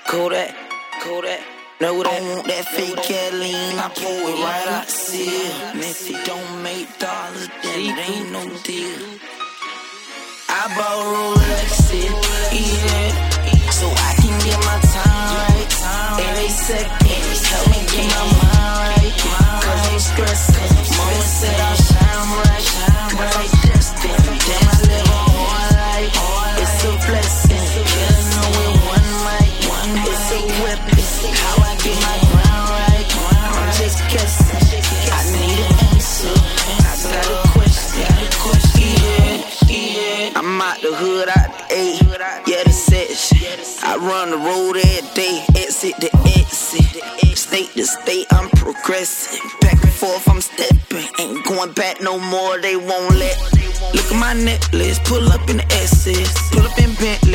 Kodak. Know that? I want that fake Kathleen, I pull it right out the seal. And if it don't make dollars, then it ain't no deal. I bought Rolexes, yeah, so I can get my time right. Every second, help me get my mind right. Cause I'm stressed, mama said I'll shine bright. Cause I'm destined, damn I live a hard life. It's a blessing, cause I know it one mic. It's a weapon, how I get my grind right. I'm just guessing, I need an answer. I got a question, yeah. I'm out the hood, out the A, yeah, the section. I run the road every day, exit to exit. State to state, I'm progressing. Back and forth, I'm stepping. Ain't going back no more, they won't let. Look at my necklace, pull up in the SS, pull up in Bentley.